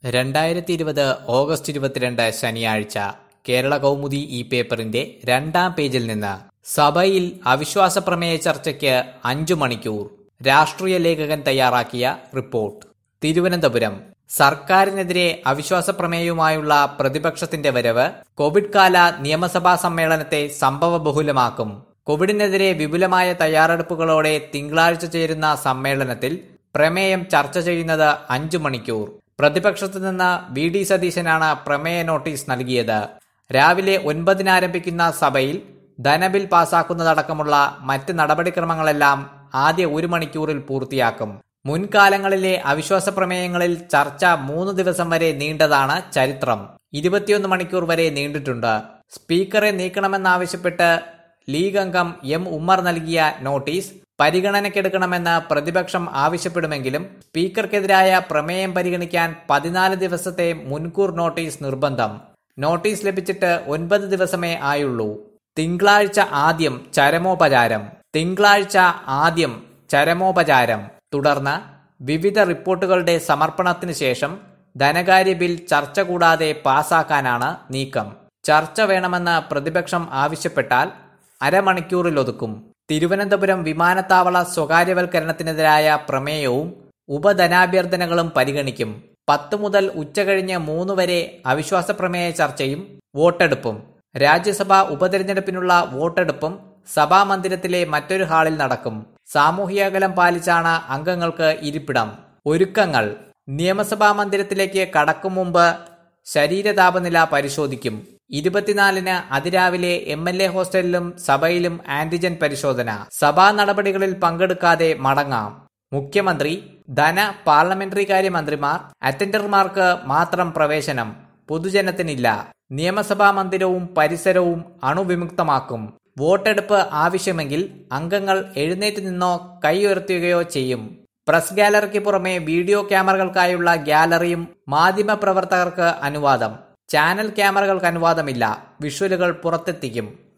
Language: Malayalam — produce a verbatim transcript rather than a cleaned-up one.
രണ്ടായിരത്തി ഇരുപത് ഓഗസ്റ്റ് ഇരുപത്തിരണ്ട് ശനിയാഴ്ച കേരള കൗമുദി ഈ പേപ്പറിന്റെ രണ്ടാം പേജിൽ നിന്ന് സഭയിൽ അവിശ്വാസ പ്രമേയ ചർച്ചയ്ക്ക് അഞ്ചു മണിക്കൂർ. രാഷ്ട്രീയ ലേഖകൻ തയ്യാറാക്കിയ റിപ്പോർട്ട്. തിരുവനന്തപുരം. സർക്കാരിനെതിരെ അവിശ്വാസ പ്രമേയവുമായുള്ള പ്രതിപക്ഷത്തിന്റെ വരവ് കോവിഡ് കാല നിയമസഭാ സമ്മേളനത്തെ സംഭവബഹുലമാക്കും. കോവിഡിനെതിരെ വിപുലമായ തയ്യാറെടുപ്പുകളോടെ തിങ്കളാഴ്ച ചേരുന്ന സമ്മേളനത്തിൽ പ്രമേയം ചർച്ച ചെയ്യുന്നത് അഞ്ചു മണിക്കൂർ. പ്രതിപക്ഷത്തു നിന്ന് വി ഡി സതീശനാണ് പ്രമേയ നോട്ടീസ് നൽകിയത്. രാവിലെ ഒൻപതിന് ആരംഭിക്കുന്ന സഭയിൽ ധനബിൽ പാസാക്കുന്നതടക്കമുള്ള മറ്റ് നടപടിക്രമങ്ങളെല്ലാം ആദ്യ ഒരു മണിക്കൂറിൽ പൂർത്തിയാക്കും. മുൻകാലങ്ങളിലെ അവിശ്വാസ പ്രമേയങ്ങളിൽ ചർച്ച മൂന്ന് ദിവസം വരെ നീണ്ടതാണ് ചരിത്രം. ഇരുപത്തിയൊന്ന് മണിക്കൂർ വരെ നീണ്ടിട്ടുണ്ട്. സ്പീക്കറെ നീക്കണമെന്നാവശ്യപ്പെട്ട് ലീഗ് അംഗം എം ഉമ്മർ നൽകിയ നോട്ടീസ് പരിഗണനയ്ക്കെടുക്കണമെന്ന് പ്രതിപക്ഷം ആവശ്യപ്പെടുമെങ്കിലും സ്പീക്കർക്കെതിരായ പ്രമേയം പരിഗണിക്കാൻ പതിനാല് ദിവസത്തെ മുൻകൂർ നോട്ടീസ് നിർബന്ധം. നോട്ടീസ് ലഭിച്ചിട്ട് ഒൻപത് ദിവസമേ ആയുള്ളൂ. തിങ്കളാഴ്ച ആദ്യം ചരമോപചാരം. തിങ്കളാഴ്ച ആദ്യം ചരമോപചാരം. തുടർന്ന് വിവിധ റിപ്പോർട്ടുകളുടെ സമർപ്പണത്തിന് ശേഷം ധനകാര്യ ബിൽ ചർച്ച കൂടാതെ പാസാക്കാനാണ് നീക്കം. ചർച്ച വേണമെന്ന് പ്രതിപക്ഷം ആവശ്യപ്പെട്ടാൽ അരമണിക്കൂറിലൊതുക്കും. തിരുവനന്തപുരം വിമാനത്താവള സ്വകാര്യവൽക്കരണത്തിനെതിരായ പ്രമേയവും ഉപധനാഭ്യർത്ഥനകളും പരിഗണിക്കും. പത്ത് മുതൽ ഉച്ചകഴിഞ്ഞ് മൂന്ന് വരെ അവിശ്വാസ പ്രമേയ ചർച്ചയും വോട്ടെടുപ്പും. രാജ്യസഭാ ഉപതെരഞ്ഞെടുപ്പിനുള്ള വോട്ടെടുപ്പും സഭാമന്ദിരത്തിലെ മറ്റൊരു ഹാളിൽ നടക്കും. സാമൂഹിക അകലം പാലിച്ചാണ് അംഗങ്ങൾക്ക് ഇരിപ്പിടം. ഒരുക്കങ്ങൾ. നിയമസഭാ മന്ദിരത്തിലേക്ക് കടക്കും മുമ്പ് ശരീര താപനില പരിശോധിക്കും. ഇരുപത്തിനാലിന് അതിരാവിലെ എം എൽ എ ഹോസ്റ്റലിലും സഭയിലും ആന്റിജൻ പരിശോധന. സഭാ നടപടികളിൽ പങ്കെടുക്കാതെ മടങ്ങാം. മുഖ്യമന്ത്രി, ധന, പാർലമെന്ററി കാര്യ മന്ത്രിമാർ, അറ്റൻഡർമാർക്ക് മാത്രം പ്രവേശനം. പൊതുജനത്തിനില്ല. നിയമസഭാ മന്ദിരവും പരിസരവും അണുവിമുക്തമാക്കും. വോട്ടെടുപ്പ് ആവശ്യമെങ്കിൽ അംഗങ്ങൾ എഴുന്നേറ്റ് നിന്നോ കൈ ഉയർത്തുകയോ ചെയ്യും. പ്രസ് ഗാലറിക്ക് പുറമെ വീഡിയോ ക്യാമറകൾക്കായുള്ള ഗ്യാലറിയും മാധ്യമപ്രവർത്തകർക്ക് അനുവാദം. ചാനൽ ക്യാമറകൾക്ക് അനുവാദമില്ല. വിഷ്വലുകൾ പുറത്തെത്തിക്കും.